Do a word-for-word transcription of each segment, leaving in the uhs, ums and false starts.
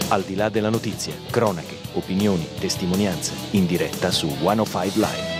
Al di là della notizia, cronache, opinioni, testimonianze, in diretta su centocinque Live.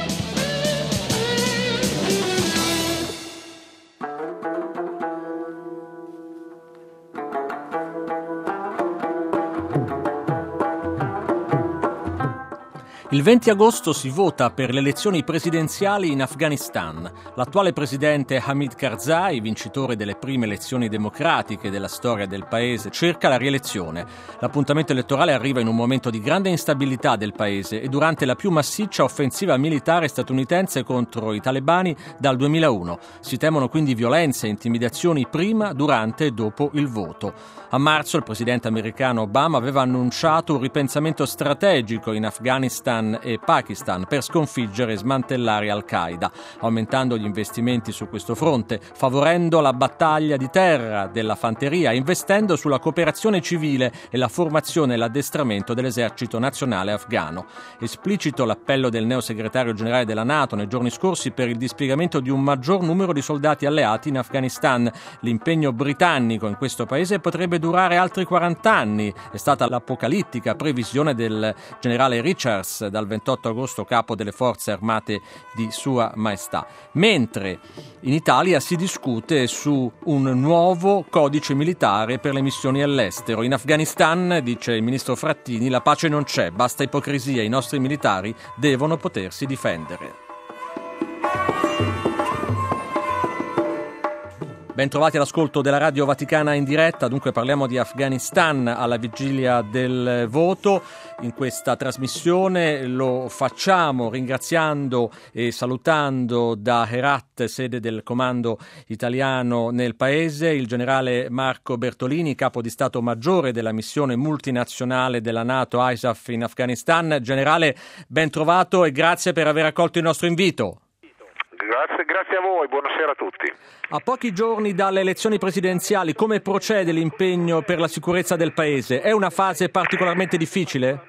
Il venti agosto si vota per le elezioni presidenziali in Afghanistan. L'attuale presidente Hamid Karzai, vincitore delle prime elezioni democratiche della storia del paese, cerca la rielezione. L'appuntamento elettorale arriva in un momento di grande instabilità del paese e durante la più massiccia offensiva militare statunitense contro i talebani dal duemilauno. Si temono quindi violenze e intimidazioni prima, durante e dopo il voto. A marzo il presidente americano Obama aveva annunciato un ripensamento strategico in Afghanistan e Pakistan per sconfiggere e smantellare Al-Qaeda, aumentando gli investimenti su questo fronte, favorendo la battaglia di terra della fanteria, investendo sulla cooperazione civile e la formazione e l'addestramento dell'esercito nazionale afghano. Esplicito l'appello del neosegretario generale della NATO nei giorni scorsi per il dispiegamento di un maggior numero di soldati alleati in Afghanistan. L'impegno britannico in questo paese potrebbe durare altri quaranta anni, è stata l'apocalittica previsione del generale Richards, dal ventotto agosto capo delle forze armate di Sua Maestà. Mentre in Italia si discute su un nuovo codice militare per le missioni all'estero. In Afghanistan, dice il ministro Frattini, la pace non c'è, basta ipocrisia, i nostri militari devono potersi difendere. Ben trovati all'ascolto della Radio Vaticana in diretta, dunque parliamo di Afghanistan alla vigilia del voto. In questa trasmissione lo facciamo ringraziando e salutando da Herat, sede del comando italiano nel paese, il generale Marco Bertolini, capo di Stato Maggiore della missione multinazionale della NATO I S A F in Afghanistan. Generale, ben trovato e grazie per aver accolto il nostro invito. Grazie, grazie a voi, buonasera a tutti. A pochi giorni dalle elezioni presidenziali, come procede l'impegno per la sicurezza del Paese? È una fase particolarmente difficile?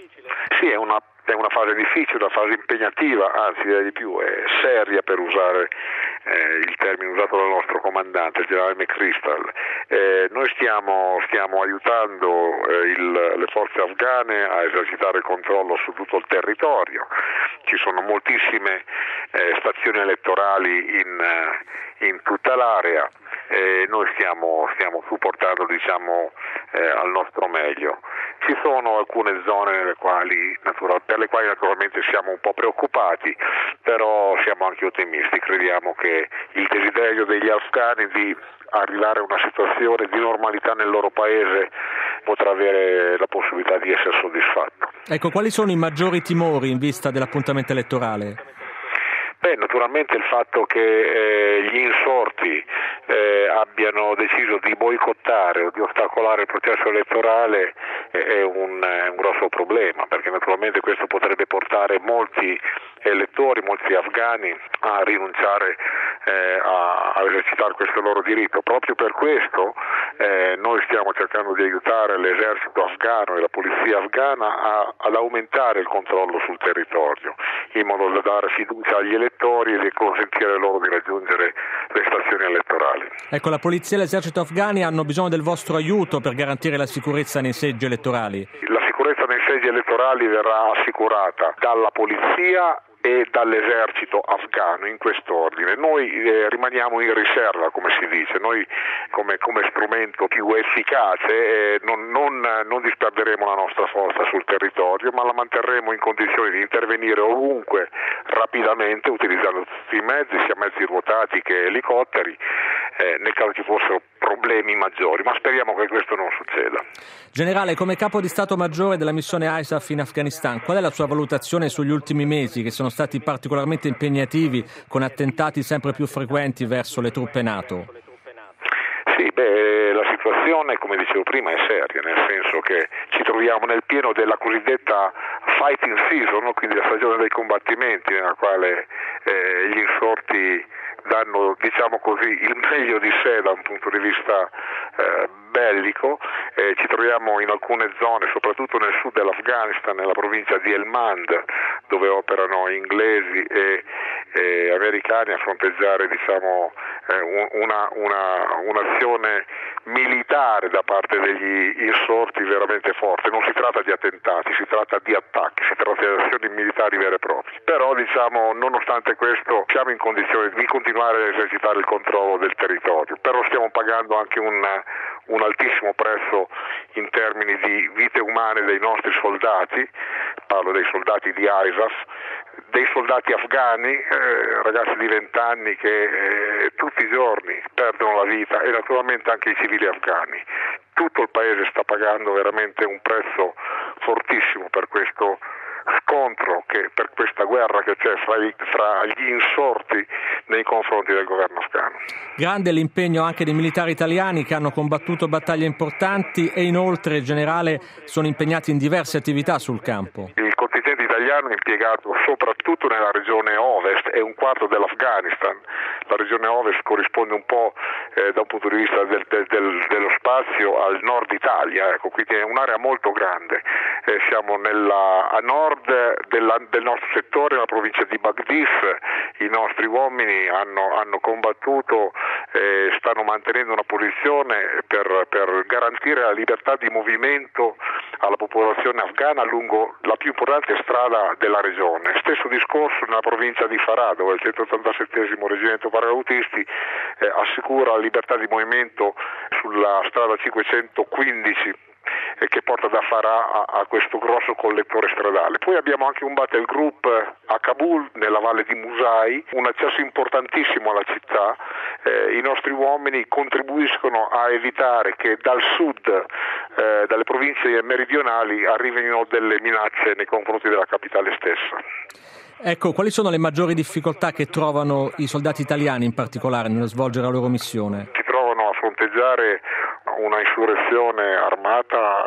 Sì, è una, è una fase difficile, una fase impegnativa, anzi direi di più, è seria per usare eh, il termine usato dal nostro comandante, il generale McChrystal. Eh, noi stiamo, stiamo aiutando eh, il, le forze afghane a esercitare il controllo su tutto il territorio. Ci sono moltissime eh, stazioni elettorali in, eh, in tutta l'area e noi stiamo, stiamo supportando, diciamo, eh, al nostro meglio. Ci sono alcune zone nelle quali, natural, per le quali naturalmente siamo un po' preoccupati, però siamo anche ottimisti, crediamo che il desiderio degli afghani di arrivare a una situazione di normalità nel loro paese potrà avere la possibilità di essere soddisfatto. Ecco, quali sono i maggiori timori in vista dell'appuntamento elettorale? Beh, naturalmente il fatto che eh, gli insorti eh, abbiano deciso di boicottare o di ostacolare il processo elettorale eh, è, un, è un grosso problema, perché naturalmente questo potrebbe portare molti elettori, molti afghani a rinunciare eh, a, a esercitare questo loro diritto. Proprio per questo eh, noi stiamo cercando di aiutare l'esercito afghano e la polizia afghana a, ad aumentare il controllo sul territorio, in modo da dare fiducia agli elettori e di consentire loro di raggiungere le stazioni elettorali. Ecco, la polizia e l'esercito afghani hanno bisogno del vostro aiuto per garantire la sicurezza nei seggi elettorali. La sicurezza nei seggi elettorali verrà assicurata dalla polizia e dall'esercito afghano in quest'ordine. Noi eh, rimaniamo in riserva, come si dice, noi come, come strumento più efficace eh, non, non, non disperderemo la nostra forza sul territorio, ma la manterremo in condizioni di intervenire ovunque rapidamente utilizzando tutti i mezzi, sia mezzi ruotati che elicotteri, eh, nel caso ci fossero problemi maggiori, ma speriamo che questo non succeda. Generale, come capo di Stato Maggiore della missione I S A F in Afghanistan, qual è la sua valutazione sugli ultimi mesi che sono stati particolarmente impegnativi con attentati sempre più frequenti verso le truppe NATO? Sì, beh, la situazione, come dicevo prima, è seria, nel senso che ci troviamo nel pieno della cosiddetta fighting season, no? Quindi la stagione dei combattimenti, nella quale eh, gli insorti danno, diciamo così, il meglio di sé da un punto di vista eh, bellico. Eh, ci troviamo in alcune zone, soprattutto nel sud dell'Afghanistan, nella provincia di Helmand, dove operano inglesi e, e americani a fronteggiare, diciamo, eh, una, una, un'azione militare da parte degli insorti veramente forte. Non si tratta di attentati, si tratta di attacchi, si tratta di azioni militari vere e proprie. Però, diciamo, nonostante questo siamo in condizione di continuare a esercitare il controllo del territorio, però stiamo pagando anche un, un altissimo prezzo in termini di vite umane dei nostri soldati, parlo dei soldati di I S A F, dei soldati afghani, eh, ragazzi di venti anni che eh, tutti i giorni perdono la vita, e naturalmente anche i civili afghani. Tutto il paese sta pagando veramente un prezzo fortissimo per questo scontro, che per questa guerra che c'è fra, i, fra gli insorti nei confronti del governo afghano. Grande l'impegno anche dei militari italiani che hanno combattuto battaglie importanti e inoltre, in generale, sono impegnati in diverse attività sul campo. Il contingente italiano è impiegato soprattutto nella regione ovest, è un quarto dell'Afghanistan. La regione ovest corrisponde un po' eh, da un punto di vista del, del, del, dello spazio al nord Italia, ecco, quindi è un'area molto grande. Eh, siamo nella, a nord della, del nostro settore, nella provincia di Baghdad. I nostri uomini hanno, hanno combattuto e eh, stanno mantenendo una posizione per, per garantire la libertà di movimento alla popolazione afghana lungo la più importante strada della regione. Stesso discorso nella provincia di Farah, dove il centottantasettesimo reggimento paracadutisti eh, assicura la libertà di movimento sulla strada cinquecentoquindici eh, che porta da Farah a, a questo grosso collettore stradale. Poi abbiamo anche un battle group a Kabul, nella valle di Musai, un accesso importantissimo alla città. Eh, I nostri uomini contribuiscono a evitare che dal sud, eh, dalle province meridionali, arrivino delle minacce nei confronti della capitale stessa. Ecco, quali sono le maggiori difficoltà che trovano i soldati italiani in particolare nello svolgere la loro missione? Si trovano a fronteggiare una insurrezione armata,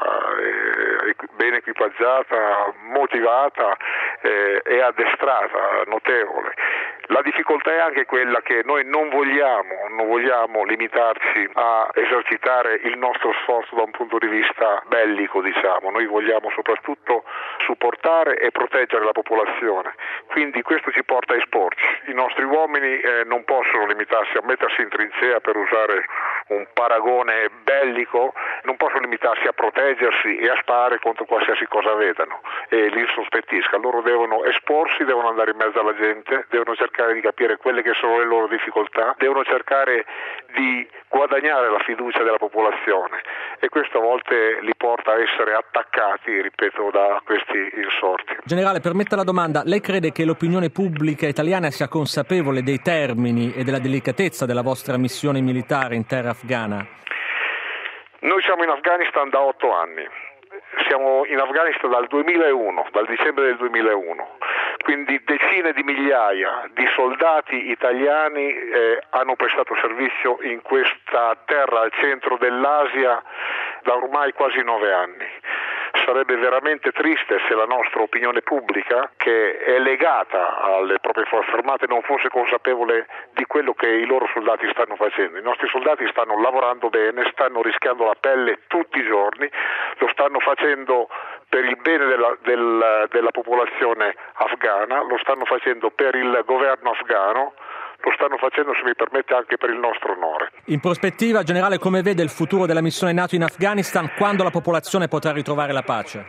eh, ben equipaggiata, motivata eh, e addestrata, notevole. La difficoltà è anche quella che noi non vogliamo, non vogliamo limitarci a esercitare il nostro sforzo da un punto di vista bellico, diciamo. Noi vogliamo soprattutto supportare e proteggere la popolazione. Quindi questo ci porta a esporci. I nostri uomini eh, non possono limitarsi a mettersi in trincea, per usare un paragone bellico, non possono limitarsi a proteggersi e a sparare contro qualsiasi cosa vedano e li insospettisca. Loro devono esporsi, devono andare in mezzo alla gente, devono cercare di capire quelle che sono le loro difficoltà, devono cercare di guadagnare la fiducia della popolazione, e questo a volte li porta a essere attaccati, ripeto, da questi insorti. Generale, permetta la domanda, lei crede che l'opinione pubblica italiana sia consapevole dei termini e della delicatezza della vostra missione militare in terra afghana? Noi siamo in Afghanistan da otto anni. Siamo in Afghanistan dal duemilauno, dal dicembre del duemilauno, quindi decine di migliaia di soldati italiani eh, hanno prestato servizio in questa terra al centro dell'Asia da ormai quasi nove anni. Sarebbe veramente triste se la nostra opinione pubblica, che è legata alle proprie forze armate, non fosse consapevole di quello che i loro soldati stanno facendo. I nostri soldati stanno lavorando bene, stanno rischiando la pelle tutti i giorni, lo stanno facendo per il bene della, del, della popolazione afghana, lo stanno facendo per il governo afghano, lo stanno facendo, se mi permette, anche per il nostro onore. In prospettiva, generale, come vede il futuro della missione NATO in Afghanistan, quando la popolazione potrà ritrovare la pace?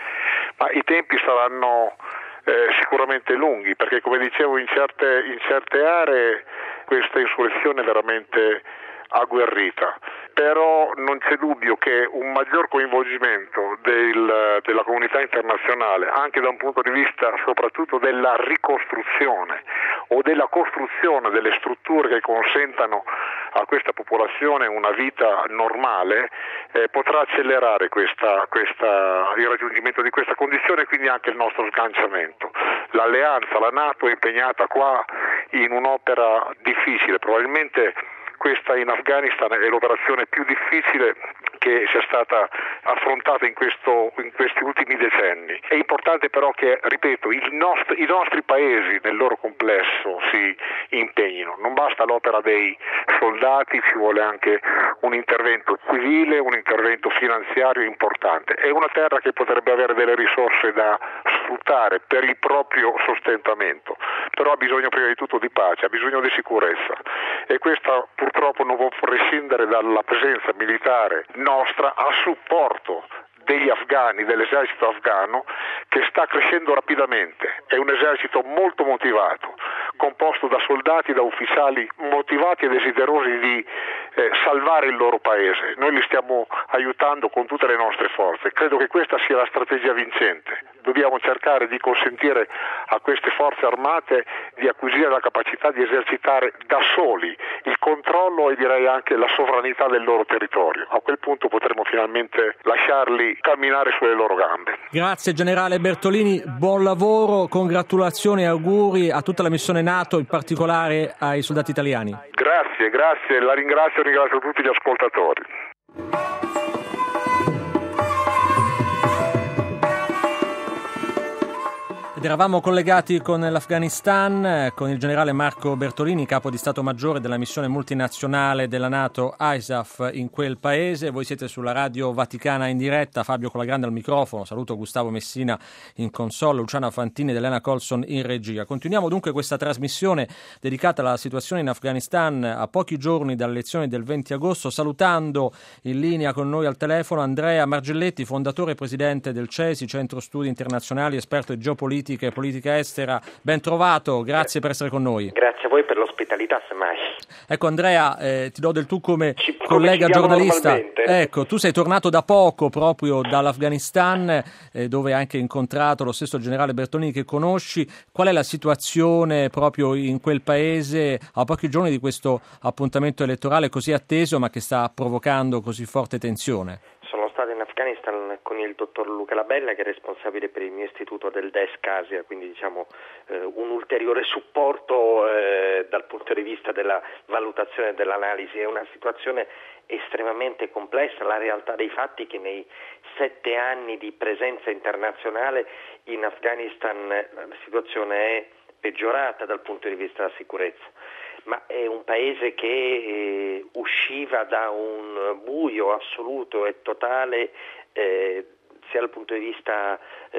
Ma i tempi saranno eh, sicuramente lunghi, perché, come dicevo, in certe, in certe aree questa insurrezione è veramente agguerrita. Però non c'è dubbio che un maggior coinvolgimento del, della comunità internazionale, anche da un punto di vista soprattutto della ricostruzione o della costruzione delle strutture che consentano a questa popolazione una vita normale, eh, potrà accelerare questa, questa, il raggiungimento di questa condizione, e quindi anche il nostro sganciamento. L'alleanza, la NATO è impegnata qua in un'opera difficile, probabilmente questa in Afghanistan è l'operazione più difficile che sia stata affrontata in, questo, in questi ultimi decenni. È importante però che, ripeto, il nostro, i nostri paesi nel loro complesso si impegnino. Non basta l'opera dei soldati, ci vuole anche un intervento civile, un intervento finanziario importante. È una terra che potrebbe avere delle risorse da sfruttare per il proprio sostentamento, però ha bisogno prima di tutto di pace, ha bisogno di sicurezza, e questa purtroppo non può prescindere dalla presenza militare nostra a supporto degli afghani, dell'esercito afghano, che sta crescendo rapidamente. È un esercito molto motivato, composto da soldati, da ufficiali motivati e desiderosi di eh, salvare il loro paese. Noi li stiamo aiutando con tutte le nostre forze. Credo che questa sia la strategia vincente. Dobbiamo cercare di consentire a queste forze armate di acquisire la capacità di esercitare da soli il controllo e direi anche la sovranità del loro territorio. A quel punto potremo finalmente lasciarli camminare sulle loro gambe. Grazie generale Bertolini, buon lavoro, congratulazioni e auguri a tutta la missione NATO, in particolare ai soldati italiani. Grazie, grazie, la ringrazio e ringrazio tutti gli ascoltatori. Ed eravamo collegati con l'Afghanistan, con il generale Marco Bertolini, capo di Stato Maggiore della missione multinazionale della NATO I S A F in quel paese. Voi siete sulla Radio Vaticana in diretta, Fabio Colagrande al microfono, saluto Gustavo Messina in console, Luciana Fantini ed Elena Colson in regia. Continuiamo dunque questa trasmissione dedicata alla situazione in Afghanistan a pochi giorni dalle elezioni del venti agosto, salutando in linea con noi al telefono Andrea Margelletti, fondatore e presidente del C E S I, Centro Studi Internazionali, esperto di geopolitica e politica estera. Ben trovato, grazie per essere con noi. Grazie a voi per l'ospitalità, semmai. Ecco Andrea, eh, ti do del tu come ci, collega come giornalista. Normalmente. Ecco, tu sei tornato da poco proprio dall'Afghanistan, eh, dove hai anche incontrato lo stesso generale Bertolini che conosci. Qual è la situazione proprio in quel paese a pochi giorni di questo appuntamento elettorale così atteso, ma che sta provocando così forte tensione? Sono stato in Afghanistan con il dottor Luca Labella, che è responsabile per il mio istituto del Desk Asia, quindi diciamo eh, un ulteriore supporto eh, dal punto di vista della valutazione e dell'analisi. È una situazione estremamente complessa, la realtà dei fatti è che nei sette anni di presenza internazionale in Afghanistan la situazione è peggiorata dal punto di vista della sicurezza. Ma è un paese che eh, usciva da un buio assoluto e totale eh, sia dal punto di vista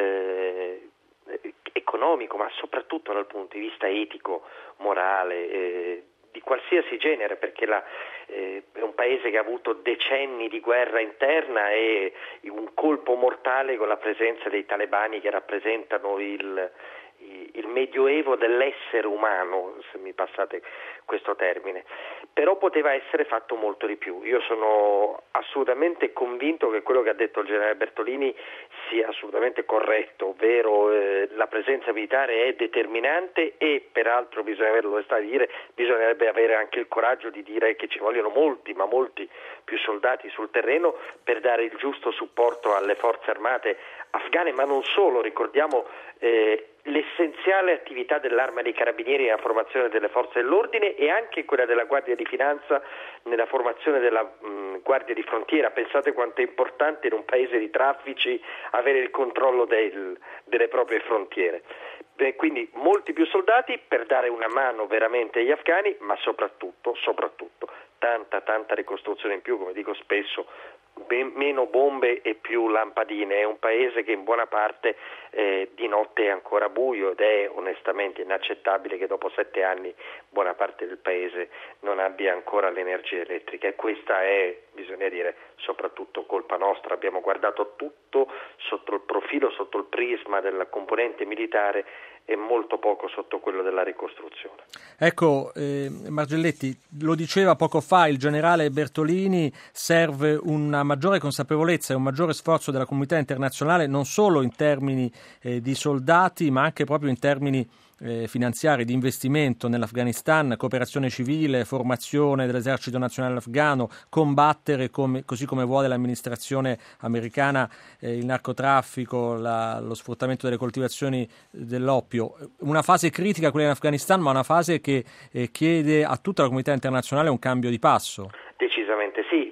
eh, economico, ma soprattutto dal punto di vista etico, morale, eh, di qualsiasi genere, perché la, eh, è un paese che ha avuto decenni di guerra interna e un colpo mortale con la presenza dei talebani, che rappresentano il il medioevo dell'essere umano, se mi passate questo termine. Però poteva essere fatto molto di più. Io sono assolutamente convinto che quello che ha detto il generale Bertolini sia assolutamente corretto, ovvero eh, la presenza militare è determinante e peraltro bisogna averlo l'onestà di dire, bisognerebbe avere anche il coraggio di dire che ci vogliono molti, ma molti più soldati sul terreno per dare il giusto supporto alle forze armate afghane, ma non solo. Ricordiamo eh, l'essenziale attività dell'Arma dei Carabinieri nella formazione delle forze dell'ordine e anche quella della Guardia di Finanza nella formazione della mh, Guardia di Frontiera. Pensate quanto è importante in un paese di traffici avere il controllo del, delle proprie frontiere. Beh, quindi molti più soldati per dare una mano veramente agli afghani, ma soprattutto, soprattutto tanta tanta ricostruzione in più, come dico spesso, ben, meno bombe e più lampadine. È un paese che in buona parte eh, di notte è ancora buio ed è onestamente inaccettabile che dopo sette anni buona parte del paese non abbia ancora l'energia elettrica, e questa è, bisogna dire, soprattutto colpa nostra. Abbiamo guardato tutto sotto il profilo, sotto il prisma della componente militare e molto poco sotto quello della ricostruzione. Ecco, eh, Margelletti, lo diceva poco fa il generale Bertolini, serve una maggiore consapevolezza e un maggiore sforzo della comunità internazionale, non solo in termini eh, di soldati, ma anche proprio in termini eh, finanziari, di investimento nell'Afghanistan, cooperazione civile, formazione dell'esercito nazionale afghano, combattere come, così come vuole l'amministrazione americana eh, il narcotraffico, la, lo sfruttamento delle coltivazioni dell'oppio. Una fase critica quella in Afghanistan, ma una fase che eh, chiede a tutta la comunità internazionale un cambio di passo. Decisamente sì, pensiamo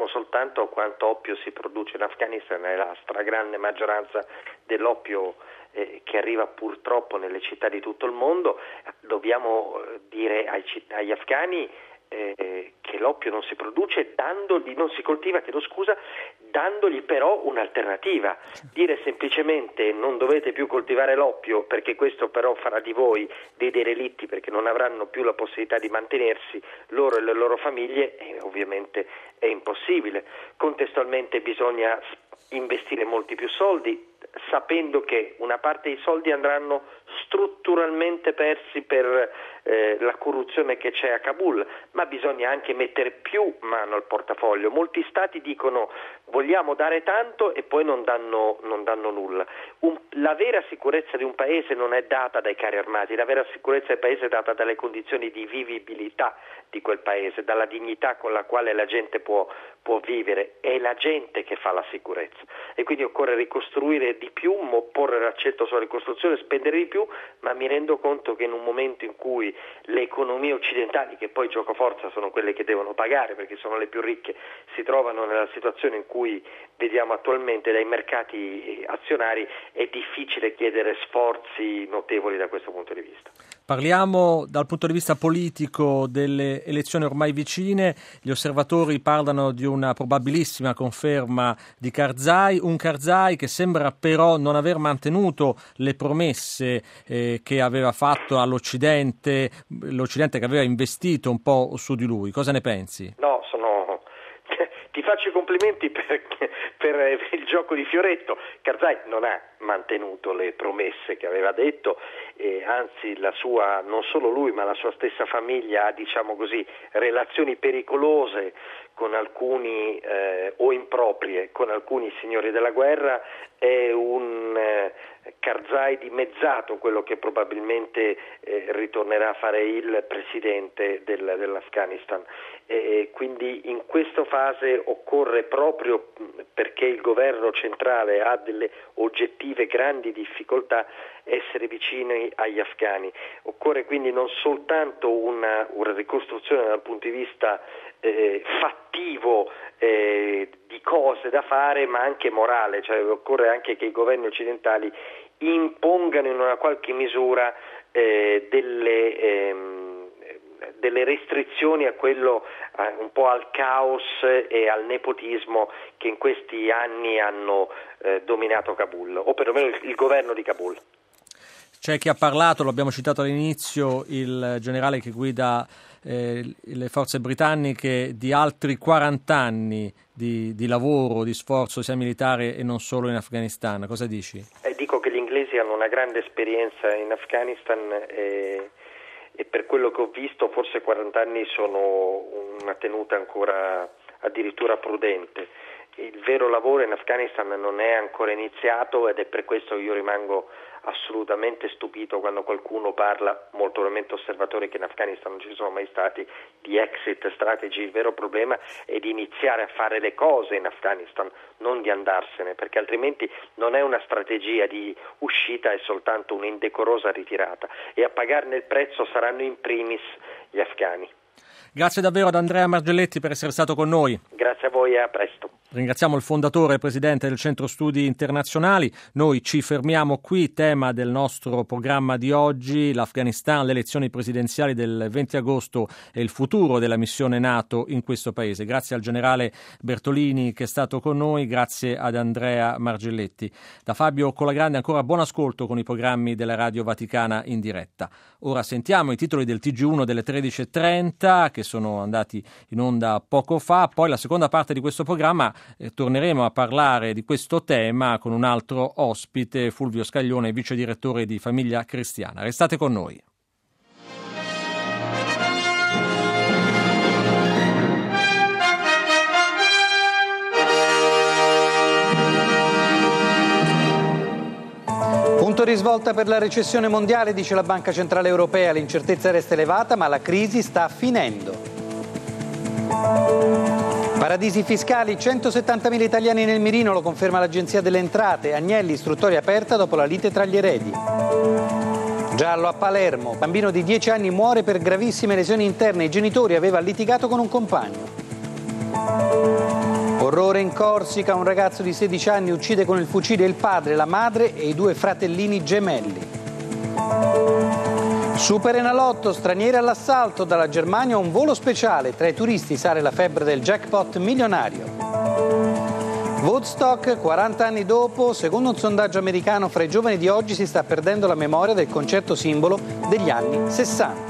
sappiamo soltanto quanto oppio si produce in Afghanistan e la stragrande maggioranza dell'oppio eh, che arriva purtroppo nelle città di tutto il mondo. Dobbiamo dire ai, agli afghani eh, che l'oppio non si produce dandogli, non si coltiva, chiedo scusa, dandogli però un'alternativa. Dire semplicemente non dovete più coltivare l'oppio perché questo però farà di voi dei derelitti, perché non avranno più la possibilità di mantenersi loro e le loro famiglie, eh, ovviamente è impossibile. Contestualmente bisogna investire molti più soldi, sapendo che una parte dei soldi andranno strutturalmente persi per eh, la corruzione che c'è a Kabul, ma bisogna anche mettere più mano al portafoglio. Molti stati dicono vogliamo dare tanto e poi non danno, non danno nulla. Un, la vera sicurezza di un paese non è data dai carri armati, la vera sicurezza del paese è data dalle condizioni di vivibilità di quel paese, dalla dignità con la quale la gente può, può vivere. È la gente che fa la sicurezza e quindi occorre ricostruire di più, porre l'accento sulla ricostruzione, spendere di più, ma mi rendo conto che in un momento in cui le economie occidentali, che poi gioco forza sono quelle che devono pagare perché sono le più ricche, si trovano nella situazione in cui vediamo attualmente dai mercati azionari, è difficile chiedere sforzi notevoli da questo punto di vista. Parliamo dal punto di vista politico delle elezioni ormai vicine. Gli osservatori parlano di una probabilissima conferma di Karzai, un Karzai che sembra però non aver mantenuto le promesse eh, che aveva fatto all'Occidente, l'Occidente che aveva investito un po' su di lui. Cosa ne pensi? No, sono... ti faccio i complimenti per, per il gioco di Fioretto. Karzai non ha mantenuto le promesse che aveva detto, e anzi la sua, non solo lui ma la sua stessa famiglia ha, diciamo così, relazioni pericolose con alcuni eh, o improprie con alcuni signori della guerra. È un eh, Karzai dimezzato quello che probabilmente eh, ritornerà a fare il presidente del, dell'Afghanistan, e quindi in questa fase occorre, proprio perché il governo centrale ha delle oggettive grandi difficoltà, essere vicini agli afghani. Occorre quindi non soltanto una, una ricostruzione dal punto di vista eh, fattivo eh, di cose da fare, ma anche morale, cioè occorre anche che i governi occidentali impongano in una qualche misura eh, delle, ehm, delle restrizioni a quello, eh, un po' al caos e al nepotismo che in questi anni hanno eh, dominato Kabul, o perlomeno il, il governo di Kabul. C'è chi ha parlato, lo abbiamo citato all'inizio, il generale che guida eh, le forze britanniche, di altri quaranta anni di, di lavoro, di sforzo sia militare e non solo in Afghanistan. Cosa dici? Eh, dico che gli inglesi hanno una grande esperienza in Afghanistan e, e per quello che ho visto forse quaranta anni sono una tenuta ancora addirittura prudente. Il vero lavoro in Afghanistan non è ancora iniziato ed è per questo che io rimango assolutamente stupito quando qualcuno parla, molto probabilmente osservatori che in Afghanistan non ci sono mai stati, di exit strategy. Il vero problema è di iniziare a fare le cose in Afghanistan, non di andarsene, perché altrimenti non è una strategia di uscita, è soltanto un'indecorosa ritirata, e a pagarne il prezzo saranno in primis gli afghani. Grazie davvero ad Andrea Margelletti per essere stato con noi. Grazie a voi e a presto. Ringraziamo il fondatore e presidente del Centro Studi Internazionali. Noi ci fermiamo qui. Tema del nostro programma di oggi: l'Afghanistan, le elezioni presidenziali del venti agosto e il futuro della missione NATO in questo paese. Grazie al generale Bertolini che è stato con noi, grazie ad Andrea Margelletti. Da Fabio Colagrande ancora buon ascolto con i programmi della Radio Vaticana in diretta. Ora sentiamo i titoli del T G uno delle tredici e trenta che sono andati in onda poco fa, poi la seconda parte di questo programma eh, torneremo a parlare di questo tema con un altro ospite, Fulvio Scaglione, vice direttore di Famiglia Cristiana. Restate con noi. Punto di svolta per la recessione mondiale, dice la Banca Centrale Europea. L'incertezza resta elevata, ma la crisi sta finendo. Paradisi fiscali, centosettantamila italiani nel mirino, lo conferma l'Agenzia delle Entrate. Agnelli, istruttoria aperta dopo la lite tra gli eredi. Giallo a Palermo, bambino di dieci anni muore per gravissime lesioni interne. I genitori aveva litigato con un compagno. Orrore in Corsica, un ragazzo di sedici anni uccide con il fucile il padre, la madre e i due fratellini gemelli. Superenalotto, stranieri all'assalto, dalla Germania un volo speciale, tra i turisti sale la febbre del jackpot milionario. Woodstock, quaranta anni dopo, secondo un sondaggio americano, fra i giovani di oggi si sta perdendo la memoria del concerto simbolo degli anni sessanta.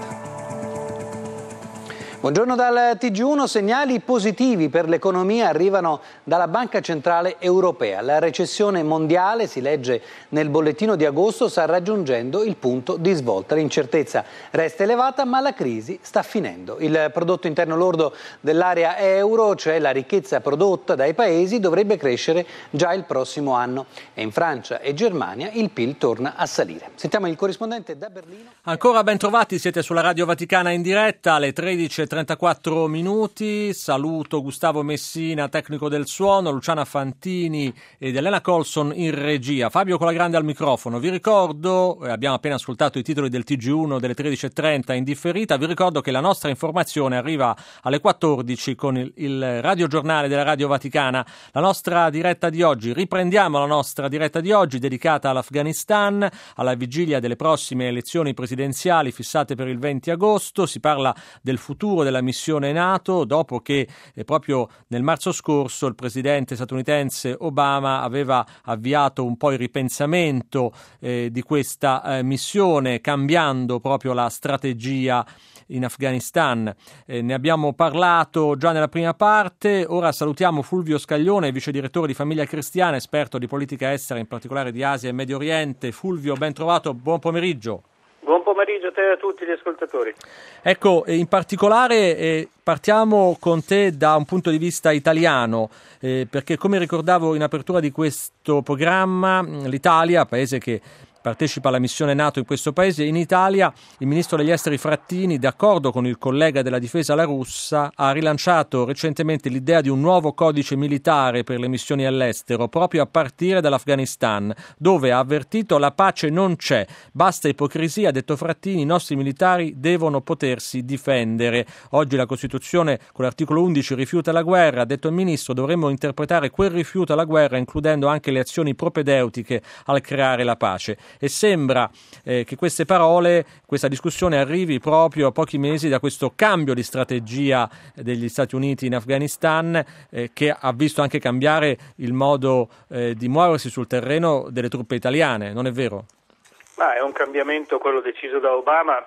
Buongiorno dal T G uno, segnali positivi per l'economia arrivano dalla Banca Centrale Europea. La recessione mondiale, si legge nel bollettino di agosto, sta raggiungendo il punto di svolta. L'incertezza resta elevata, ma la crisi sta finendo. Il prodotto interno lordo dell'area euro, cioè la ricchezza prodotta dai paesi, dovrebbe crescere già il prossimo anno. E in Francia e Germania il P I L torna a salire. Sentiamo il corrispondente da Berlino. Ancora ben trovati, siete sulla Radio Vaticana in diretta alle tredici e trentaquattro minuti. Saluto Gustavo Messina, tecnico del suono, Luciana Fantini ed Elena Colson in regia, Fabio Colagrande al microfono. Vi ricordo, abbiamo appena ascoltato i titoli del T G uno delle tredici e trenta in differita, vi ricordo che la nostra informazione arriva alle quattordici con il, il radiogiornale della Radio Vaticana. La nostra diretta di oggi, riprendiamo la nostra diretta di oggi dedicata all'Afghanistan, alla vigilia delle prossime elezioni presidenziali fissate per il venti agosto. Si parla del futuro della missione NATO dopo che eh, proprio nel marzo scorso il presidente statunitense Obama aveva avviato un po' il ripensamento eh, di questa eh, missione, cambiando proprio la strategia in Afghanistan. Eh, ne abbiamo parlato già nella prima parte. Ora salutiamo Fulvio Scaglione, vice direttore di Famiglia Cristiana, esperto di politica estera, in particolare di Asia e Medio Oriente. Fulvio, ben trovato, buon pomeriggio. Buon pomeriggio a te e a tutti gli ascoltatori. Ecco, in particolare eh, partiamo con te da un punto di vista italiano, eh, perché come ricordavo in apertura di questo programma, l'Italia, paese che partecipa alla missione NATO in questo paese, in Italia il ministro degli esteri Frattini, d'accordo con il collega della difesa La Russa, ha rilanciato recentemente l'idea di un nuovo codice militare per le missioni all'estero, proprio a partire dall'Afghanistan, dove ha avvertito la pace non c'è, basta ipocrisia, ha detto Frattini, i nostri militari devono potersi difendere. Oggi la Costituzione con l'articolo undici rifiuta la guerra, ha detto il ministro, dovremmo interpretare quel rifiuto alla guerra includendo anche le azioni propedeutiche al creare la pace. E sembra eh, che queste parole, questa discussione arrivi proprio a pochi mesi da questo cambio di strategia degli Stati Uniti in Afghanistan, eh, che ha visto anche cambiare il modo eh, di muoversi sul terreno delle truppe italiane, non è vero? Ma è un cambiamento, quello deciso da Obama,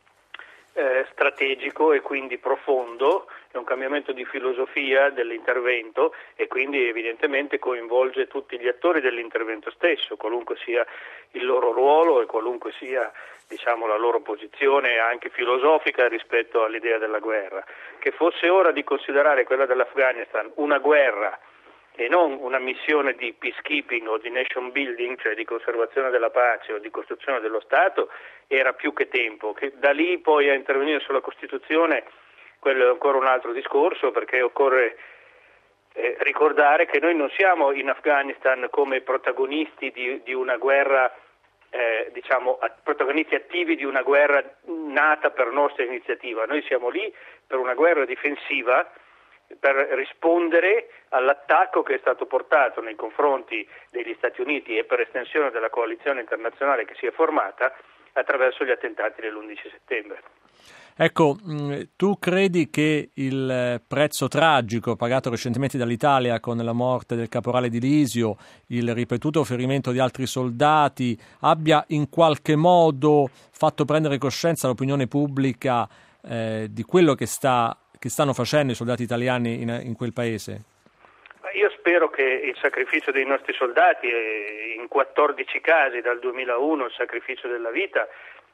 eh, strategico e quindi profondo, è un cambiamento di filosofia dell'intervento e quindi evidentemente coinvolge tutti gli attori dell'intervento stesso, qualunque sia il loro ruolo e qualunque sia, diciamo, la loro posizione anche filosofica rispetto all'idea della guerra. Che fosse ora di considerare quella dell'Afghanistan una guerra e non una missione di peacekeeping o di nation building, cioè di conservazione della pace o di costruzione dello Stato, era più che tempo. Che da lì poi a intervenire sulla Costituzione, quello è ancora un altro discorso, perché occorre eh, ricordare che noi non siamo in Afghanistan come protagonisti di, di una guerra, eh, diciamo, protagonisti attivi di una guerra nata per nostra iniziativa. Noi siamo lì per una guerra difensiva, per rispondere all'attacco che è stato portato nei confronti degli Stati Uniti e per estensione della coalizione internazionale che si è formata attraverso gli attentati dell'undici settembre. Ecco, tu credi che il prezzo tragico pagato recentemente dall'Italia con la morte del caporale Di Lisio, il ripetuto ferimento di altri soldati, abbia in qualche modo fatto prendere coscienza all'opinione pubblica eh, di quello che sta che stanno facendo i soldati italiani in, in quel paese? Io spero che il sacrificio dei nostri soldati, in quattordici casi dal duemilauno, il sacrificio della vita,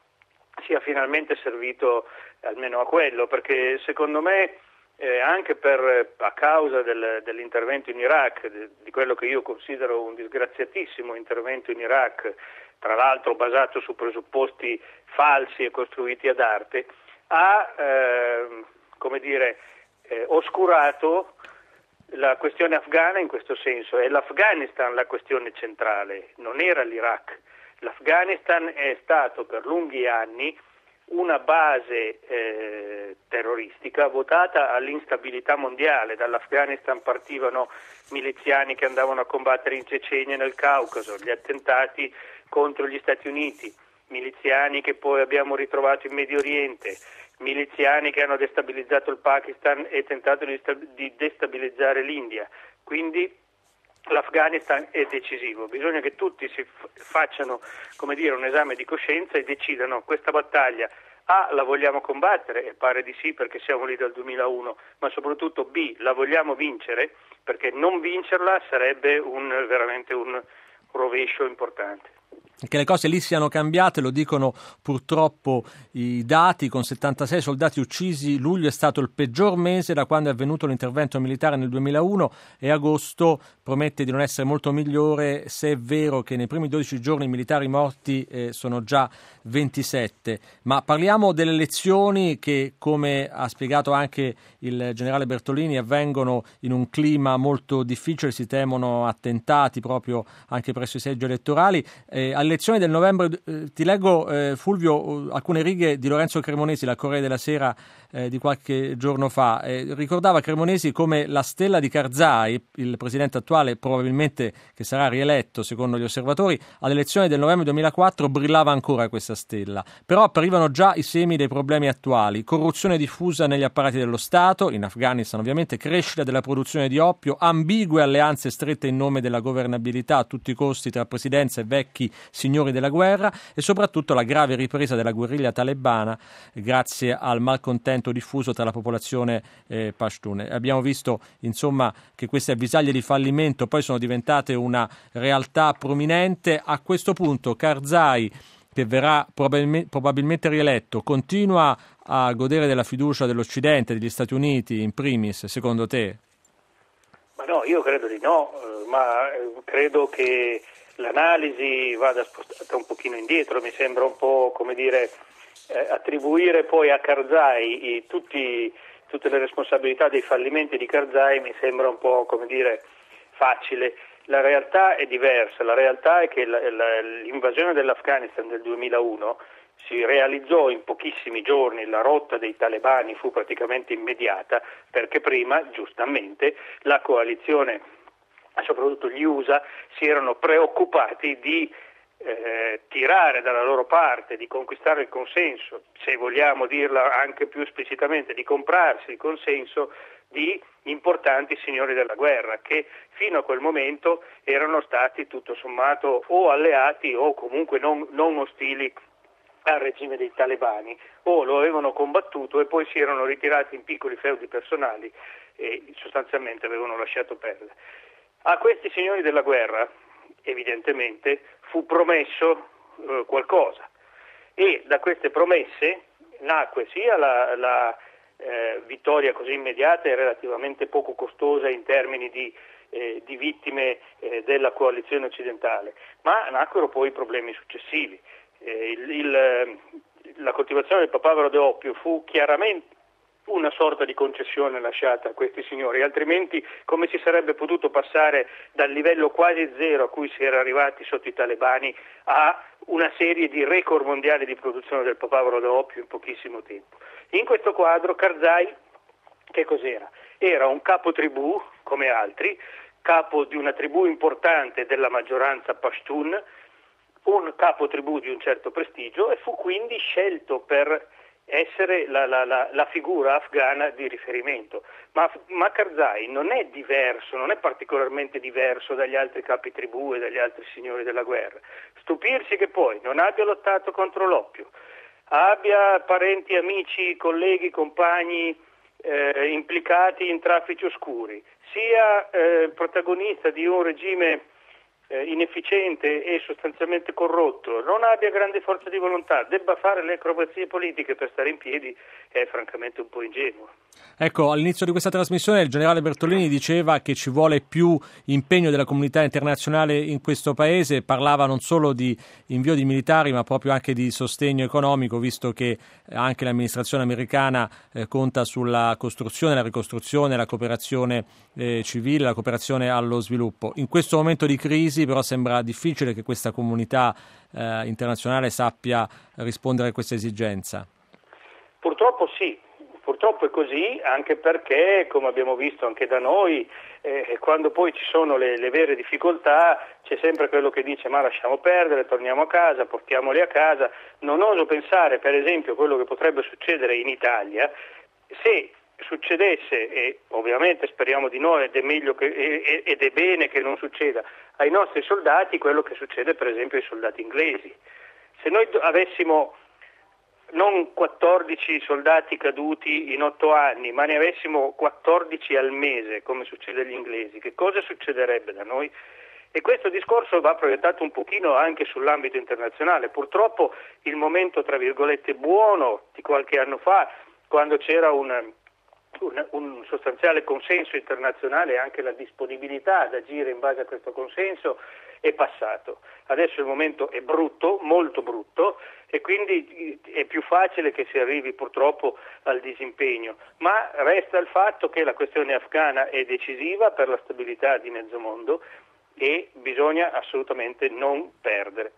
sia finalmente servito almeno a quello, perché secondo me eh, anche per, a causa del, dell'intervento in Iraq, de, di quello che io considero un disgraziatissimo intervento in Iraq, tra l'altro basato su presupposti falsi e costruiti ad arte, ha eh, come dire, eh, oscurato la questione afghana in questo senso. È l'Afghanistan la questione centrale, non era l'Iraq. L'Afghanistan è stato per lunghi anni una base eh, terroristica votata all'instabilità mondiale. Dall'Afghanistan partivano miliziani che andavano a combattere in Cecenia e nel Caucaso, gli attentati contro gli Stati Uniti, miliziani che poi abbiamo ritrovato in Medio Oriente, miliziani che hanno destabilizzato il Pakistan e tentato di, di destabilizzare l'India. Quindi l'Afghanistan è decisivo, bisogna che tutti si facciano, come dire, un esame di coscienza e decidano: questa battaglia A la vogliamo combattere, e pare di sì perché siamo lì dal duemilauno, ma soprattutto B la vogliamo vincere, perché non vincerla sarebbe un, veramente un rovescio importante. Che le cose lì siano cambiate lo dicono purtroppo i dati, con settantasei soldati uccisi. Luglio è stato il peggior mese da quando è avvenuto l'intervento militare nel duemilauno, e agosto promette di non essere molto migliore, se è vero che nei primi dodici giorni i militari morti eh, sono già ventisette. Ma parliamo delle elezioni che, come ha spiegato anche il generale Bertolini, avvengono in un clima molto difficile, si temono attentati proprio anche presso i seggi elettorali. Eh, alle elezioni del novembre, eh, ti leggo eh, Fulvio alcune righe di Lorenzo Cremonesi, la Corriere della Sera eh, di qualche giorno fa. Eh, ricordava Cremonesi come la stella di Karzai, il presidente attuale, probabilmente che sarà rieletto secondo gli osservatori, alle elezioni del novembre duemilaquattro brillava ancora questa stella, però apparivano già i semi dei problemi attuali: corruzione diffusa negli apparati dello Stato, in Afghanistan ovviamente, crescita della produzione di oppio, ambigue alleanze strette in nome della governabilità a tutti i costi tra presidenza e vecchi signori della guerra, e soprattutto la grave ripresa della guerriglia talebana grazie al malcontento diffuso tra la popolazione eh, pashtun. Abbiamo visto insomma che queste avvisaglie di fallimento poi sono diventate una realtà prominente. A questo punto Karzai, che verrà probabilmente, probabilmente rieletto, continua a godere della fiducia dell'Occidente, degli Stati Uniti in primis, secondo te? Ma no, io credo di no, ma credo che l'analisi vada spostata un pochino indietro. Mi sembra un po', come dire, eh, attribuire poi a Karzai i, tutti, tutte le responsabilità dei fallimenti di Karzai mi sembra un po', come dire, facile. La realtà è diversa, la realtà è che la, la, l'invasione dell'Afghanistan del duemilauno si realizzò in pochissimi giorni, la rotta dei talebani fu praticamente immediata, perché prima, giustamente, la coalizione, soprattutto gli U S A, si erano preoccupati di eh, tirare dalla loro parte, di conquistare il consenso, se vogliamo dirla anche più esplicitamente, di comprarsi il consenso di importanti signori della guerra, che fino a quel momento erano stati tutto sommato o alleati o comunque non, non ostili al regime dei talebani, o lo avevano combattuto e poi si erano ritirati in piccoli feudi personali e sostanzialmente avevano lasciato perdere. A questi signori della guerra evidentemente fu promesso eh, qualcosa, e da queste promesse nacque sia la, la eh, vittoria così immediata e relativamente poco costosa in termini di, eh, di vittime eh, della coalizione occidentale, ma nacquero poi i problemi successivi. Eh, il, il, la coltivazione del papavero d'oppio fu chiaramente una sorta di concessione lasciata a questi signori, altrimenti come si sarebbe potuto passare dal livello quasi zero a cui si era arrivati sotto i talebani a una serie di record mondiali di produzione del papavero d'oppio in pochissimo tempo? In questo quadro Karzai che cos'era? Era un capo tribù come altri, capo di una tribù importante della maggioranza pashtun, un capo tribù di un certo prestigio, e fu quindi scelto per essere la, la, la, la figura afghana di riferimento. Ma, ma Karzai non è diverso, non è particolarmente diverso dagli altri capi tribù e dagli altri signori della guerra. Stupirsi che poi non abbia lottato contro l'oppio, abbia parenti, amici, colleghi, compagni eh, implicati in traffici oscuri, sia eh, protagonista di un regime Eh, inefficiente e sostanzialmente corrotto, non abbia grande forza di volontà, debba fare le acrobazie politiche per stare in piedi, è francamente un po' ingenuo. Ecco, all'inizio di questa trasmissione il generale Bertolini diceva che ci vuole più impegno della comunità internazionale in questo paese, parlava non solo di invio di militari ma proprio anche di sostegno economico, visto che anche l'amministrazione americana eh, conta sulla costruzione, la ricostruzione, la cooperazione eh, civile, la cooperazione allo sviluppo. In questo momento di crisi però sembra difficile che questa comunità eh, internazionale sappia rispondere a questa esigenza. Purtroppo sì, purtroppo è così, anche perché, come abbiamo visto anche da noi, eh, quando poi ci sono le, le vere difficoltà c'è sempre quello che dice ma lasciamo perdere, torniamo a casa, portiamoli a casa. Non oso pensare per esempio quello che potrebbe succedere in Italia se succedesse, e ovviamente speriamo di no ed è meglio che, ed è bene che non succeda, ai nostri soldati quello che succede per esempio ai soldati inglesi. Se noi avessimo non quattordici soldati caduti in otto anni, ma ne avessimo quattordici al mese, come succede agli inglesi, che cosa succederebbe da noi? E questo discorso va proiettato un pochino anche sull'ambito internazionale. Purtroppo il momento, tra virgolette, buono di qualche anno fa, quando c'era un, un, un sostanziale consenso internazionale e anche la disponibilità ad agire in base a questo consenso, è passato. Adesso il momento è brutto, molto brutto, e quindi è più facile che si arrivi purtroppo al disimpegno, ma resta il fatto che la questione afghana è decisiva per la stabilità di mezzo mondo e bisogna assolutamente non perdere.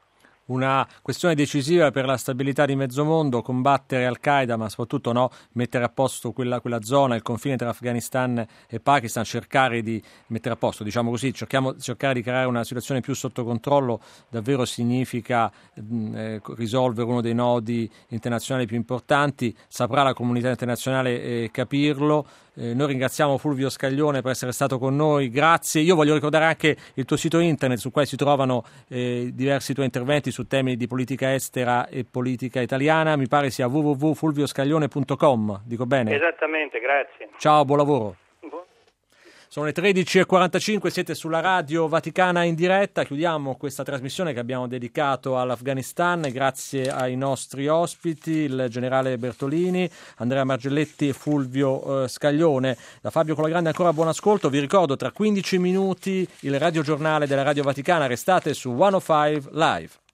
Una questione decisiva per la stabilità di mezzo mondo, combattere Al-Qaeda, ma soprattutto no, mettere a posto quella, quella zona, il confine tra Afghanistan e Pakistan, cercare di mettere a posto, diciamo così, cerchiamo, cercare di creare una situazione più sotto controllo, davvero significa eh, risolvere uno dei nodi internazionali più importanti. Saprà la comunità internazionale eh, capirlo. Eh, noi ringraziamo Fulvio Scaglione per essere stato con noi, grazie. Io voglio ricordare anche il tuo sito internet su cui si trovano eh, diversi tuoi interventi su temi di politica estera e politica italiana, mi pare sia w w w punto fulvio scaglione punto com, dico bene? Esattamente, grazie. Ciao, buon lavoro. Sono le tredici e quarantacinque, siete sulla Radio Vaticana in diretta, chiudiamo questa trasmissione che abbiamo dedicato all'Afghanistan grazie ai nostri ospiti, il generale Bertolini, Andrea Margelletti e Fulvio eh, Scaglione. Da Fabio Colagrande ancora buon ascolto, vi ricordo tra quindici minuti il radiogiornale della Radio Vaticana, restate su centocinque Live.